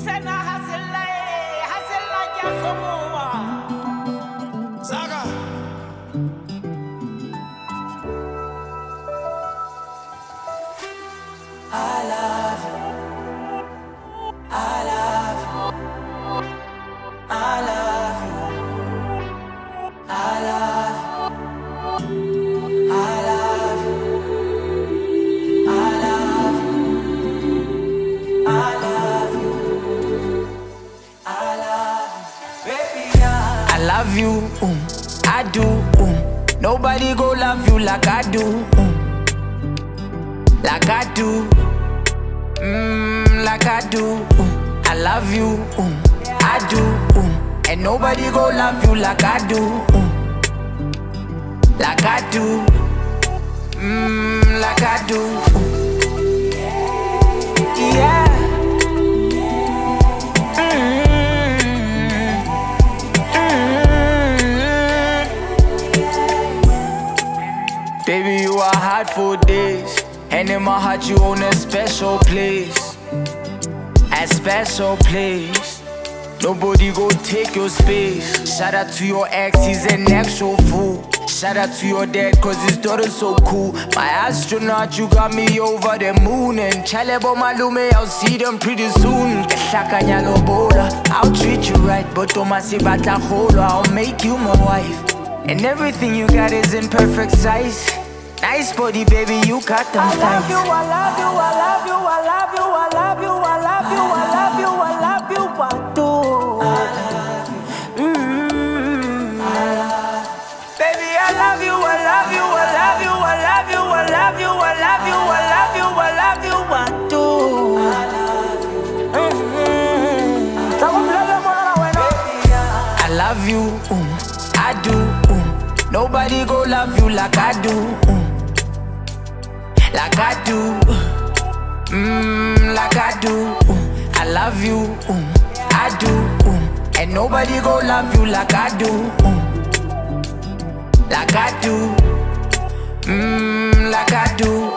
Saga. I love you. I love you. I love you. I love you. I love you. I love you. I love you. I love you. Baby, I love you. I do. Nobody go love you like I do. Like I do. Like I do. I love you. I do. And nobody go love you like I do. Like I do. Like I do. Yeah. Baby, you are hot for days, and in my heart you own a special place. A special place. Nobody go take your space. Shout out to your ex, he's an actual fool. Shout out to your dad, cause his daughter's so cool. My astronaut, you got me over the moon. And Chalebo Malume, I'll see them pretty soon. I'll treat you right, but I'll make you my wife. And everything you got is in perfect size. Nice body, baby, you got them thighs. I love you, I love you, I love you, I love you, I love you, I love you, I love you, I love you, I do. Baby, I love you, I love you, I love you, I love you, I love you, I love you, I love you, I love you, I do. I love you, I do. Nobody go love you like I do. Like I do. Like I do. I love you. I do. And nobody go love you like I do. Like I do. Like I do.